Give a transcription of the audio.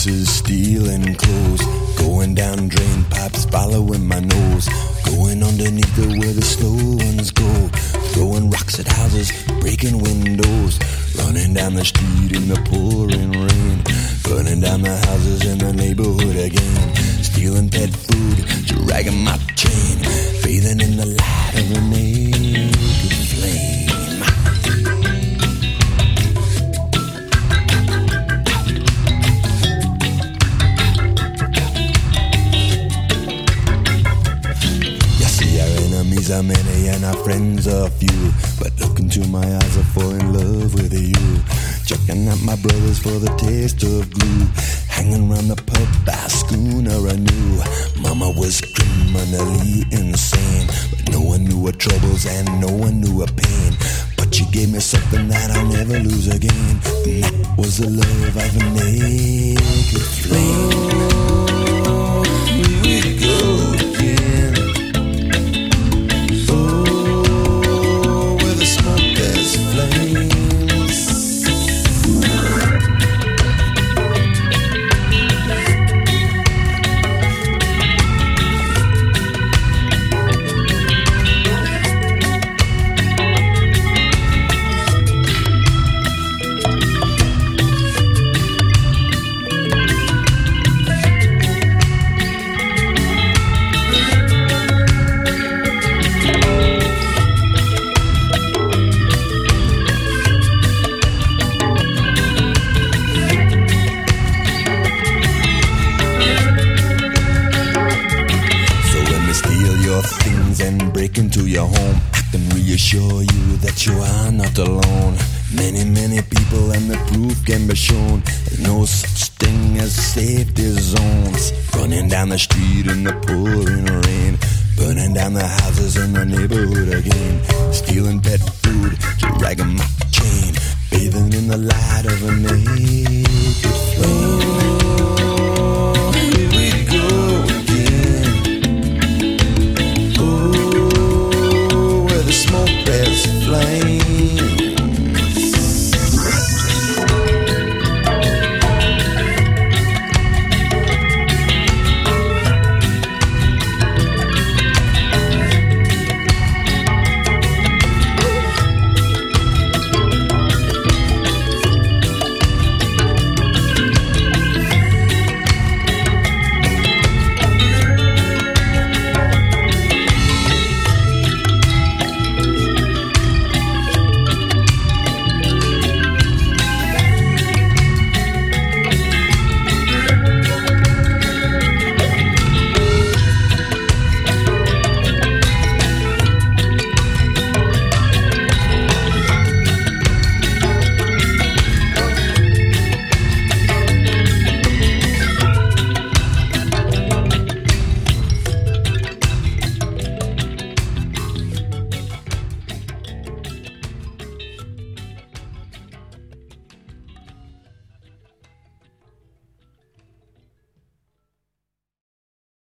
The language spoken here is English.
purses, stealing clothes, going down drain pipes, following my nose, going underneath the where the slow ones go, throwing rocks at houses, breaking windows, running down the street in the pouring rain, burning down the houses in the neighborhood again, stealing pet food, dragging my chain, bathing in the light of a naked flame. Are many and our friends are few, but look into my eyes, I fall in love with you. Checking out my brothers for the taste of glue, hanging round the pub by schooner I knew. Mama was criminally insane, but no one knew her troubles and no one knew her pain. But she gave me something that I'll never lose again, and that was the love of a naked flame. Here we go again. And break into your home, I can reassure you that you are not alone. Many, many people and the proof can be shown. There's no such thing as safety zones. Running down the street in the pouring rain, burning down the houses in the neighborhood again, stealing pet food, dragging my chain, bathing in the light of a naked flame.